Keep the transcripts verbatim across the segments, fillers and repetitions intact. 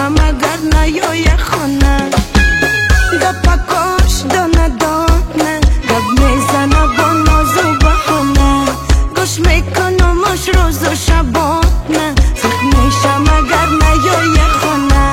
میشم اگر نیای خونه گپکاش دانه دانه گپ میزنه با ناز و بهانه گوش میکنمش روز و شبانه زخم میشم اگر نیای خونه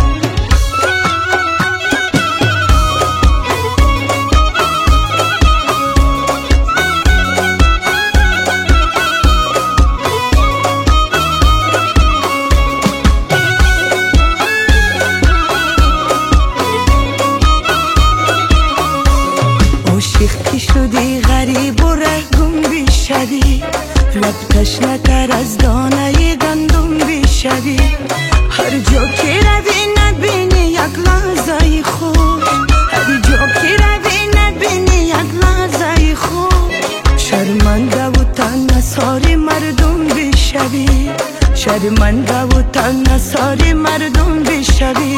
عاشق که شدی غریب و رهگم بیشدی لب تشنه تر از دانه گندم بیشدی هر جا که روی نبینی یک لحظه خوش هر جا که روی نبینی یک لحظه خوش شرمنده و تنه ساری مردم بیشدی شرمنده و تنه ساری مردم بیشدی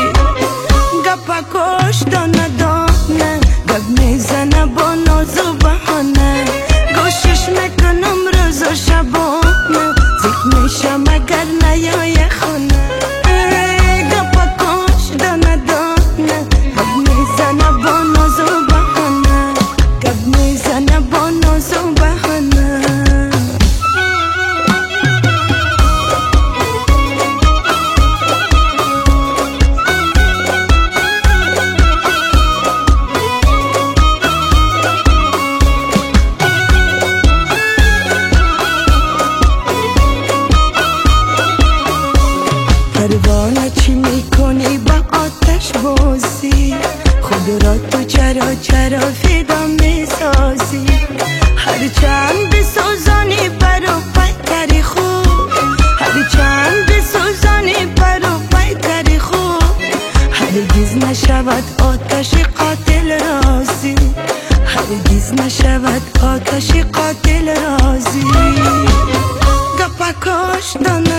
گپکاش دانه دانه گپ میزنه با ناز و بهانه گوشش میکنم روز و شبانه زخم میشم اگر نیای خونه گپکاش دانه دانه گپ میزنه با ناز و بهانه گپ میزنه با ناز و بهانه پروانه چی میکنی با آتش بازی خود را تو چرا چرا فدا میسازی هرچند بسوزانی برو پیکری خوب هرچند بسوزانی برو پیکری خوب هرگز نشود آتش قاتل رازی هرگز نشود آتش قاتل رازی گپکاش دانه